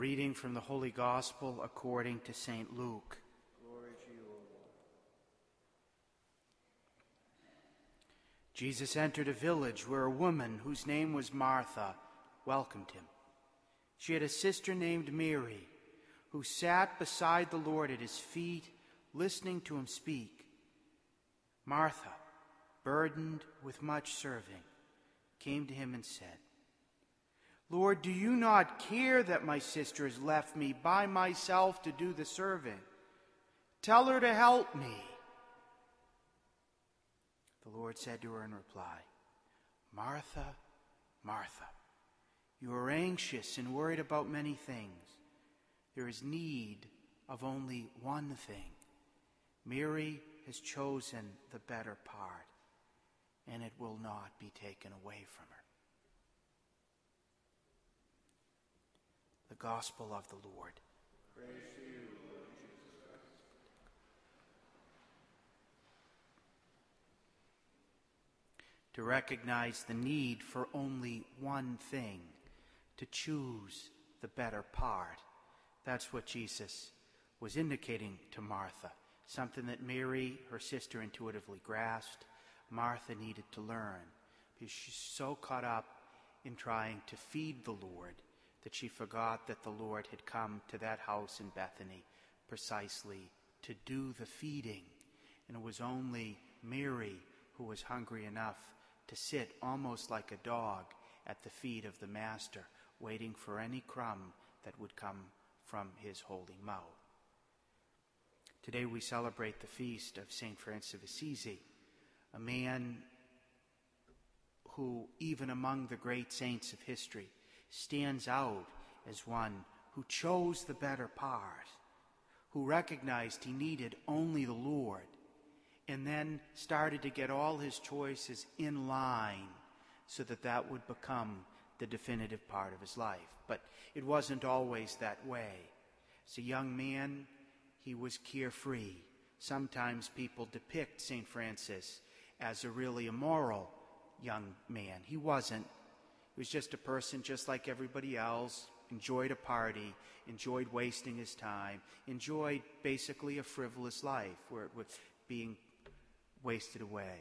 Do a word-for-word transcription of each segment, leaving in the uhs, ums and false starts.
reading from the Holy Gospel according to Saint Luke. Glory to you, O Lord. Jesus entered a village where a woman whose name was Martha welcomed him. She had a sister named Mary, who sat beside the Lord at his feet, listening to him speak. Martha, burdened with much serving, came to him and said, "Lord, do you not care that my sister has left me by myself to do the serving? Tell her to help me." The Lord said to her in reply, "Martha, Martha, you are anxious and worried about many things. There is need of only one thing. Mary has chosen the better part, and it will not be taken away from her." The Gospel of the Lord. Praise to you, Lord Jesus Christ. To recognize the need for only one thing, to choose the better part. That's what Jesus was indicating to Martha, something that Mary, her sister, intuitively grasped. Martha needed to learn because she's so caught up in trying to feed the Lord that she forgot that the Lord had come to that house in Bethany precisely to do the feeding. And it was only Mary who was hungry enough to sit almost like a dog at the feet of the Master, waiting for any crumb that would come from his holy mouth. Today we celebrate the feast of Saint Francis of Assisi, a man who, even among the great saints of history, stands out as one who chose the better part, who recognized he needed only the Lord, and then started to get all his choices in line so that that would become the definitive part of his life. But it wasn't always that way. As a young man, he was carefree. Sometimes people depict Saint Francis as a really immoral young man. He wasn't. He was just a person just like everybody else, enjoyed a party, enjoyed wasting his time, enjoyed basically a frivolous life where it was being wasted away.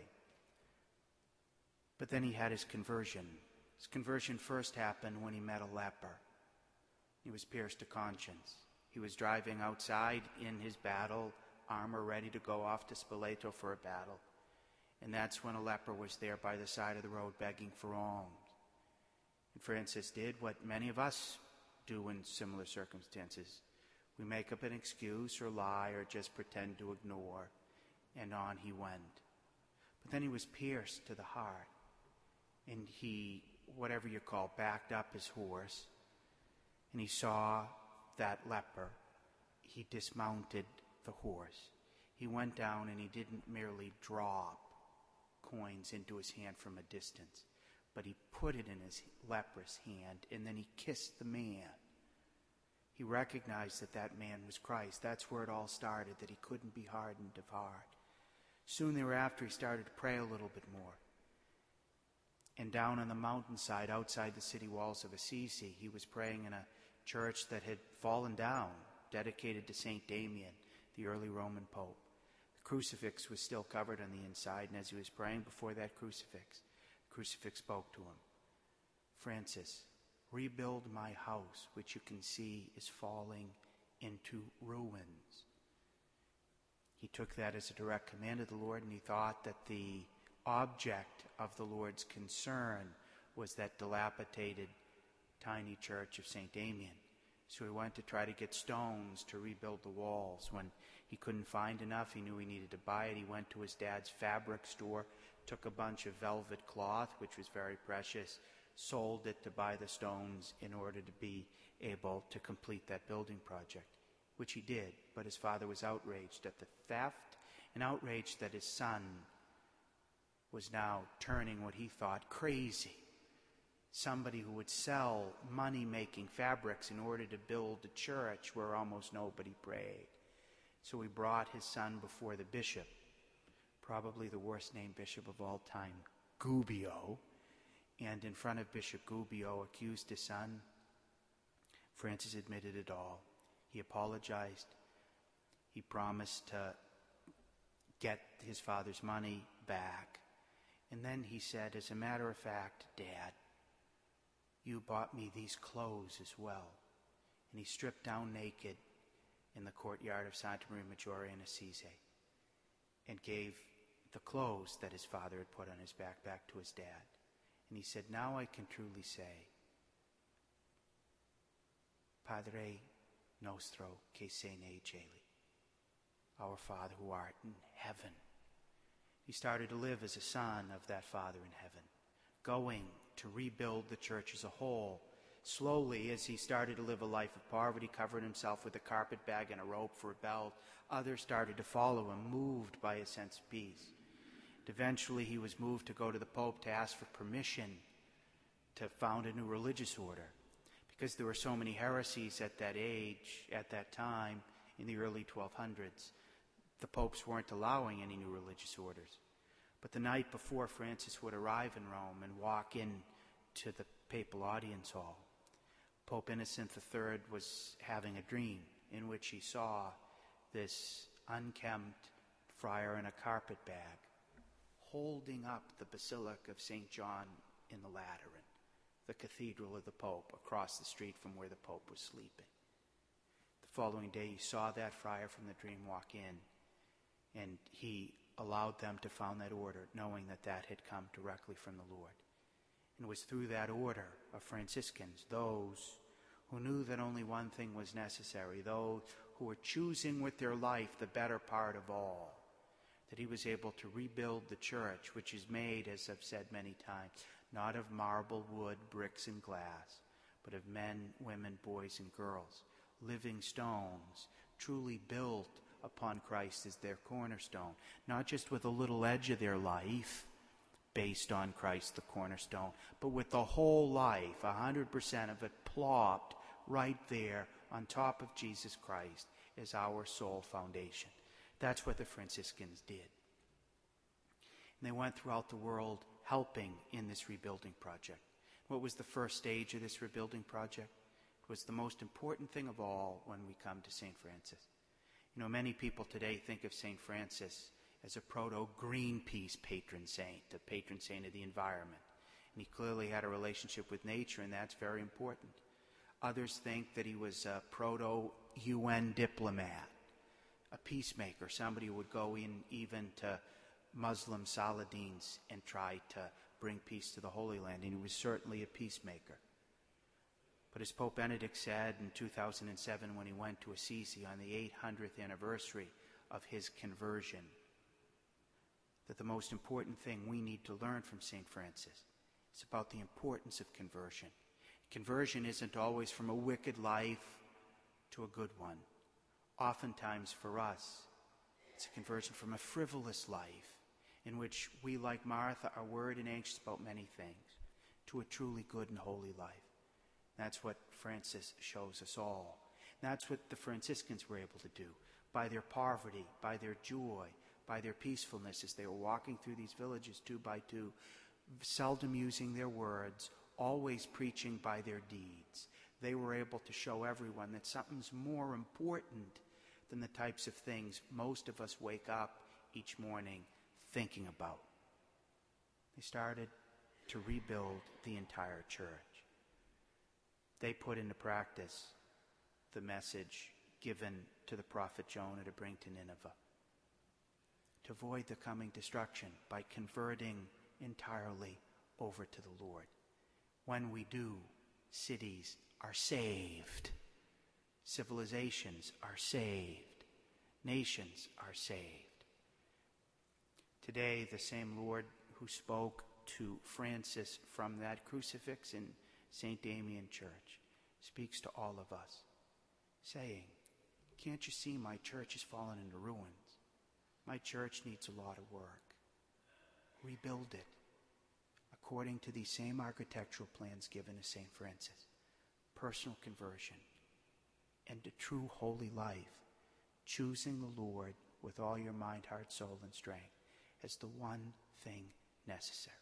But then he had his conversion. His conversion first happened when he met a leper. He was pierced to conscience. He was driving outside in his battle armor, ready to go off to Spoleto for a battle. And that's when a leper was there by the side of the road begging for alms. And Francis did what many of us do in similar circumstances. We make up an excuse or lie or just pretend to ignore, and on he went. But then he was pierced to the heart, and he, whatever you call, backed up his horse, and he saw that leper. He dismounted the horse. He went down and he didn't merely drop coins into his hand from a distance, but he put it in his leprous hand, and then he kissed the man. He recognized that that man was Christ. That's where it all started, that he couldn't be hardened of heart. Soon thereafter, he started to pray a little bit more. And down on the mountainside outside the city walls of Assisi, he was praying in a church that had fallen down, dedicated to Saint Damien, the early Roman Pope. The crucifix was still covered on the inside, and as he was praying before that crucifix, the crucifix spoke to him. "Francis, rebuild my house, which you can see is falling into ruins." He took that as a direct command of the Lord, and he thought that the object of the Lord's concern was that dilapidated tiny church of Saint Damien. So he went to try to get stones to rebuild the walls. When he couldn't find enough, he knew he needed to buy it. He went to his dad's fabric store, took a bunch of velvet cloth, which was very precious, sold it to buy the stones in order to be able to complete that building project, which he did. But his father was outraged at the theft and outraged that his son was now turning what he thought crazy. Somebody who would sell money-making fabrics in order to build a church where almost nobody prayed. So he brought his son before the bishop, probably the worst-named bishop of all time, Gubbio, and in front of Bishop Gubbio accused his son Francis admitted it all. He apologized. He promised to get his father's money back. And then he said, as a matter of fact, Dad, you bought me these clothes as well. And he stripped down naked in the courtyard of Santa Maria Maggiore in Assisi and gave the clothes that his father had put on his back back to his dad. And he said, now I can truly say, Padre nostro che sei nei cieli, our Father who art in heaven. He started to live as a son of that Father in heaven, going to rebuild the church as a whole. Slowly, as he started to live a life of poverty, covered himself with a carpet bag and a rope for a belt, others started to follow him, moved by a sense of peace. And eventually, he was moved to go to the Pope to ask for permission to found a new religious order, because there were so many heresies at that age, at that time, in the early twelve hundreds. The popes weren't allowing any new religious orders. But the night before Francis would arrive in Rome and walk in to the papal audience hall, Pope Innocent the Third was having a dream in which he saw this unkempt friar in a carpet bag holding up the Basilica of Saint John in the Lateran, the cathedral of the Pope, across the street from where the Pope was sleeping. The following day, he saw that friar from the dream walk in, and he allowed them to found that order, knowing that that had come directly from the Lord. And it was through that order of Franciscans, those who knew that only one thing was necessary, those who were choosing with their life the better part of all, that he was able to rebuild the church, which is made, as I've said many times, not of marble, wood, bricks, and glass, but of men, women, boys, and girls, living stones, truly built upon Christ as their cornerstone, not just with a little edge of their life based on Christ the cornerstone, but with the whole life, one hundred percent of it plopped right there on top of Jesus Christ as our sole foundation. That's what the Franciscans did. And they went throughout the world helping in this rebuilding project. What was the first stage of this rebuilding project? It was the most important thing of all when we come to Saint Francis. You know, many people today think of Saint Francis as a proto-Greenpeace patron saint, a patron saint of the environment. And he clearly had a relationship with nature, and that's very important. Others think that he was a proto-U N diplomat, a peacemaker, somebody who would go in even to Muslim Saladins and try to bring peace to the Holy Land, and he was certainly a peacemaker. But as Pope Benedict said in two thousand seven when he went to Assisi on the eight hundredth anniversary of his conversion, that the most important thing we need to learn from Saint Francis is about the importance of conversion. Conversion isn't always from a wicked life to a good one. Oftentimes for us, it's a conversion from a frivolous life in which we, like Martha, are worried and anxious about many things, to a truly good and holy life. That's what Francis shows us all. That's what the Franciscans were able to do by their poverty, by their joy, by their peacefulness as they were walking through these villages two by two, seldom using their words, always preaching by their deeds. They were able to show everyone that something's more important than the types of things most of us wake up each morning thinking about. They started to rebuild the entire church. They put into practice the message given to the prophet Jonah to bring to Nineveh, to avoid the coming destruction by converting entirely over to the Lord. When we do, cities are saved. Civilizations are saved. Nations are saved. Today, the same Lord who spoke to Francis from that crucifix in Saint Damien Church speaks to all of us, saying, "Can't you see my church has fallen into ruins? My church needs a lot of work. Rebuild it according to these same architectural plans given to Saint Francis. Personal conversion and a true holy life, choosing the Lord with all your mind, heart, soul, and strength as the one thing necessary."